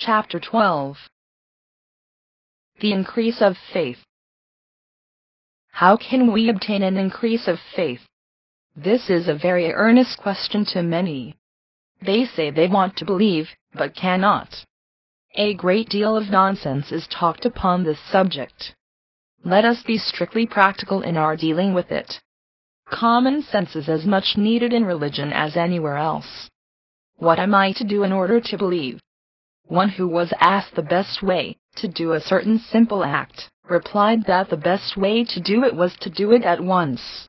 Chapter 12. The increase of faith. How can we obtain an increase of faith? This is a very earnest question to many. They say they want to believe, but cannot. A great deal of nonsense is talked upon this subject. Let us be strictly practical in our dealing with it. Common sense is as much needed in religion as anywhere else. What am I to do in order to believe? One who was asked the best way to do a certain simple act replied that the best way to do it was to do it at once.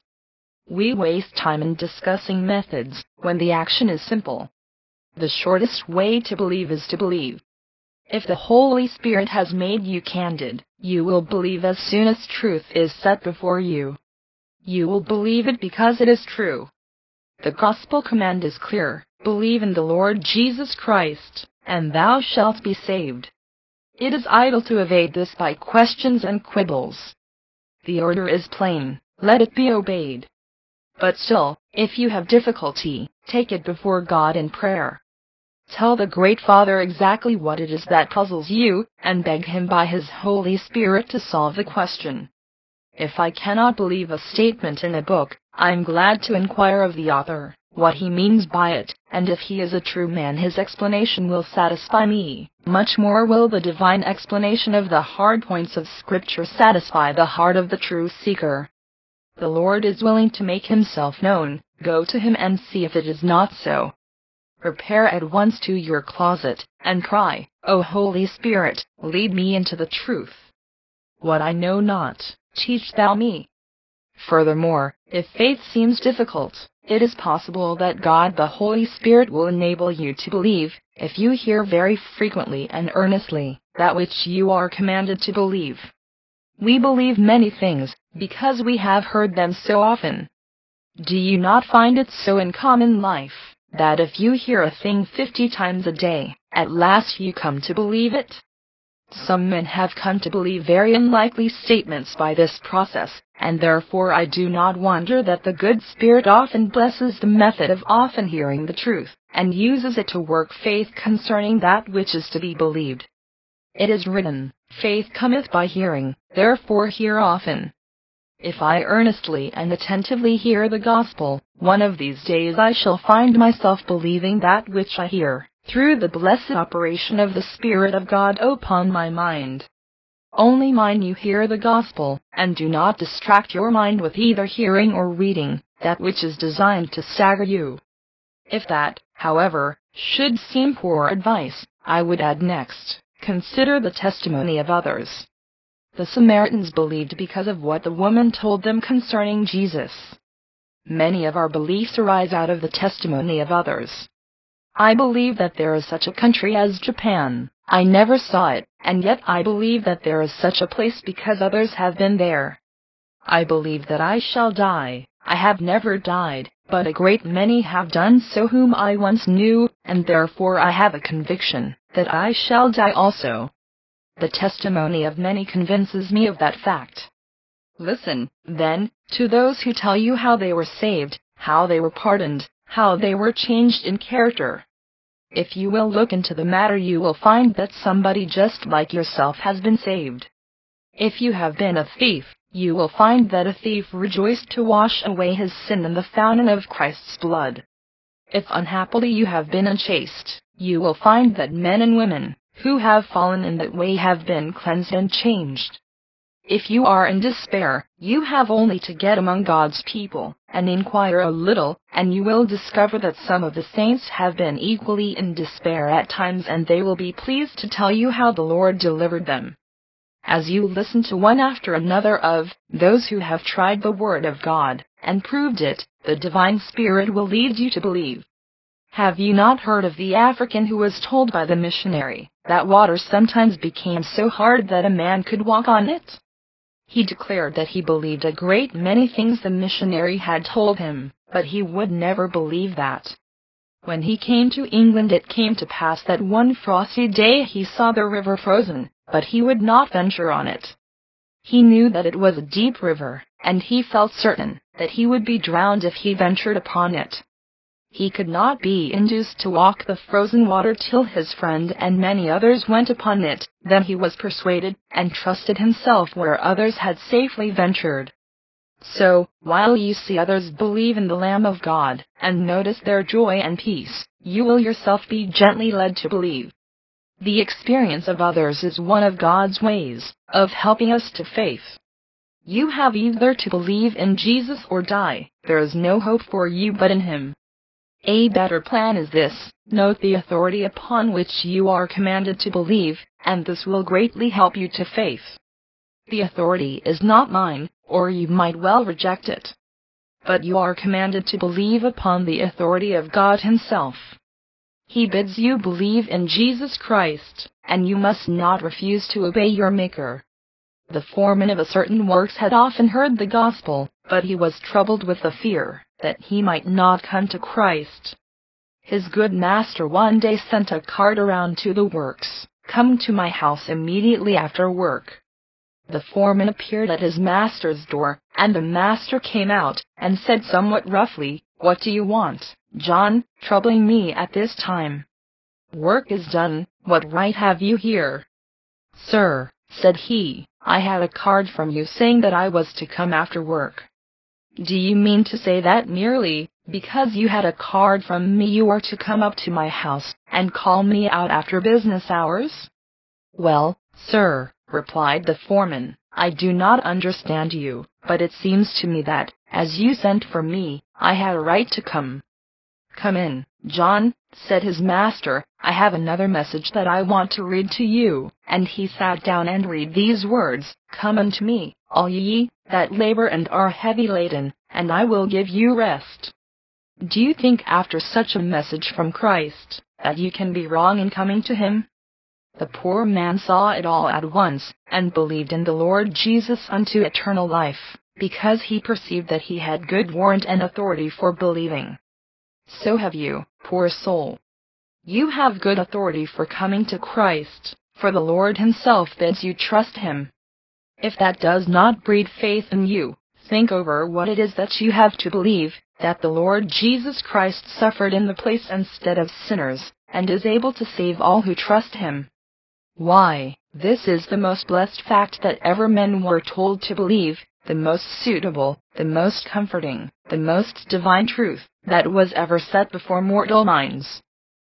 We waste time in discussing methods when the action is simple. The shortest way to believe is to believe. If the Holy Spirit has made you candid, you will believe as soon as truth is set before you. You will believe it because it is true. The gospel command is clear: believe in the Lord Jesus Christ, and thou shalt be saved. It is idle to evade this by questions and quibbles. The order is plain: let it be obeyed. But still, if you have difficulty, take it before God in prayer. Tell the Great Father exactly what it is that puzzles you, and beg Him by His Holy Spirit to solve the question. If I cannot believe a statement in a book, I am glad to inquire of the author what he means by it, and if he is a true man, his explanation will satisfy me. Much more will the divine explanation of the hard points of Scripture satisfy the heart of the true seeker. The Lord is willing to make Himself known. Go to Him and see if it is not so. Repair at once to your closet, and cry, O Holy Spirit, lead me into the truth. What I know not, teach thou me. Furthermore, if faith seems difficult, it is possible that God the Holy Spirit will enable you to believe, if you hear very frequently and earnestly that which you are commanded to believe. We believe many things because we have heard them so often. Do you not find it so in common life, that if you hear a thing 50 times a day, at last you come to believe it? Some men have come to believe very unlikely statements by this process, and therefore I do not wonder that the good Spirit often blesses the method of often hearing the truth, and uses it to work faith concerning that which is to be believed. It is written, faith cometh by hearing, therefore hear often. If I earnestly and attentively hear the gospel, one of these days I shall find myself believing that which I hear, through the blessed operation of the Spirit of God upon my mind. Only mind you hear the gospel, and do not distract your mind with either hearing or reading that which is designed to stagger you. If that, however, should seem poor advice, I would add next, consider the testimony of others. The Samaritans believed because of what the woman told them concerning Jesus. Many of our beliefs arise out of the testimony of others. I believe that there is such a country as Japan. I never saw it, and yet I believe that there is such a place because others have been there. I believe that I shall die. I have never died, but a great many have done so whom I once knew, and therefore I have a conviction that I shall die also. The testimony of many convinces me of that fact. Listen, then, to those who tell you how they were saved, how they were pardoned, how they were changed in character. If you will look into the matter, you will find that somebody just like yourself has been saved. If you have been a thief, you will find that a thief rejoiced to wash away his sin in the fountain of Christ's blood. If unhappily you have been unchaste, you will find that men and women who have fallen in that way have been cleansed and changed. If you are in despair, you have only to get among God's people and inquire a little, and you will discover that some of the saints have been equally in despair at times, and they will be pleased to tell you how the Lord delivered them. As you listen to one after another of those who have tried the Word of God and proved it, the Divine Spirit will lead you to believe. Have you not heard of the African who was told by the missionary that water sometimes became so hard that a man could walk on it? He declared that he believed a great many things the missionary had told him, but he would never believe that. When he came to England, it came to pass that one frosty day he saw the river frozen, but he would not venture on it. He knew that it was a deep river, and he felt certain that he would be drowned if he ventured upon it. He could not be induced to walk the frozen water till his friend and many others went upon it. Then he was persuaded, and trusted himself where others had safely ventured. So, while you see others believe in the Lamb of God, and notice their joy and peace, you will yourself be gently led to believe. The experience of others is one of God's ways of helping us to faith. You have either to believe in Jesus or die. There is no hope for you but in Him. A better plan is this: note the authority upon which you are commanded to believe, and this will greatly help you to faith. The authority is not mine, or you might well reject it. But you are commanded to believe upon the authority of God Himself. He bids you believe in Jesus Christ, and you must not refuse to obey your Maker. The foreman of a certain works had often heard the gospel, but he was troubled with the fear that he might not come to Christ. His good master one day sent a card around to the works: "Come to my house immediately after work." The foreman appeared at his master's door, and the master came out, and said somewhat roughly, "What do you want, John, troubling me at this time? Work is done. What right have you here?" "Sir," said he, "I had a card from you saying that I was to come after work." "Do you mean to say that merely because you had a card from me you are to come up to my house and call me out after business hours?" "Well, sir," replied the foreman, "I do not understand you, but it seems to me that, as you sent for me, I had a right to come." "Come in, John," said his master, "I have another message that I want to read to you." And he sat down and read these words: "Come unto me, all ye that labor and are heavy laden, and I will give you rest." Do you think after such a message from Christ that you can be wrong in coming to Him? The poor man saw it all at once, and believed in the Lord Jesus unto eternal life, because he perceived that he had good warrant and authority for believing. So have you, poor soul. You have good authority for coming to Christ, for the Lord Himself bids you trust Him. If that does not breed faith in you, think over what it is that you have to believe: that the Lord Jesus Christ suffered in the place instead of sinners, and is able to save all who trust Him. Why, this is the most blessed fact that ever men were told to believe, the most suitable, the most comforting, the most divine truth that was ever set before mortal minds.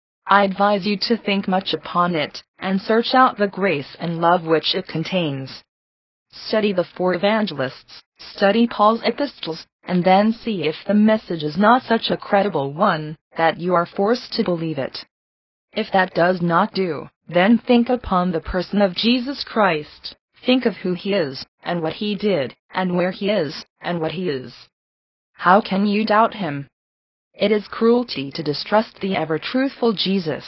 I advise you to think much upon it, and search out the grace and love which it contains. Study the 4 evangelists, study Paul's epistles, and then see if the message is not such a credible one that you are forced to believe it. If that does not do, then think upon the person of Jesus Christ. Think of who He is, and what He did, and where He is, and what He is. How can you doubt Him? It is cruelty to distrust the ever-truthful Jesus.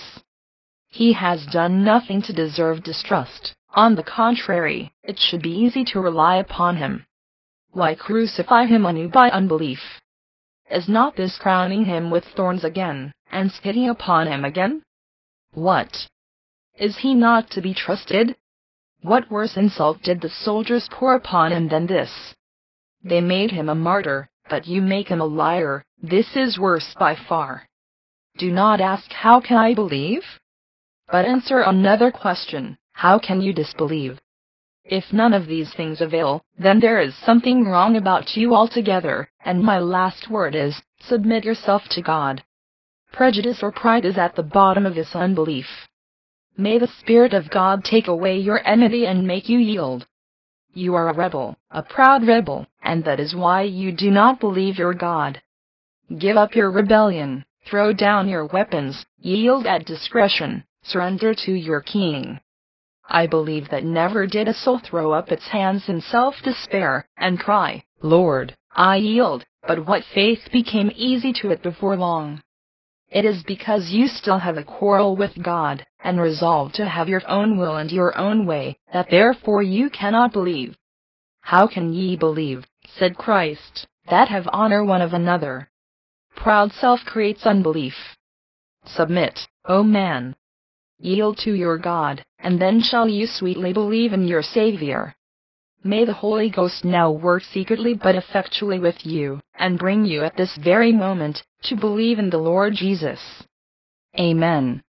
He has done nothing to deserve distrust. On the contrary, it should be easy to rely upon Him. Why crucify Him anew by unbelief? Is not this crowning Him with thorns again, and spitting upon Him again? What? Is He not to be trusted? What worse insult did the soldiers pour upon Him than this? They made Him a martyr, but you make Him a liar. This is worse by far. Do not ask, "How can I believe?" but answer another question: how can you disbelieve? If none of these things avail, then there is something wrong about you altogether, and my last word is, submit yourself to God. Prejudice or pride is at the bottom of this unbelief. May the Spirit of God take away your enmity and make you yield. You are a rebel, a proud rebel, and that is why you do not believe your God. Give up your rebellion, throw down your weapons, yield at discretion, surrender to your King. I believe that never did a soul throw up its hands in self-despair and cry, "Lord, I yield," but what faith became easy to it before long. It is because you still have a quarrel with God, and resolve to have your own will and your own way, that therefore you cannot believe. How can ye believe, said Christ, that have honor one of another? Proud self creates unbelief. Submit, O man. Yield to your God, and then shall you sweetly believe in your Savior. May the Holy Ghost now work secretly but effectually with you, and bring you at this very moment to believe in the Lord Jesus. Amen.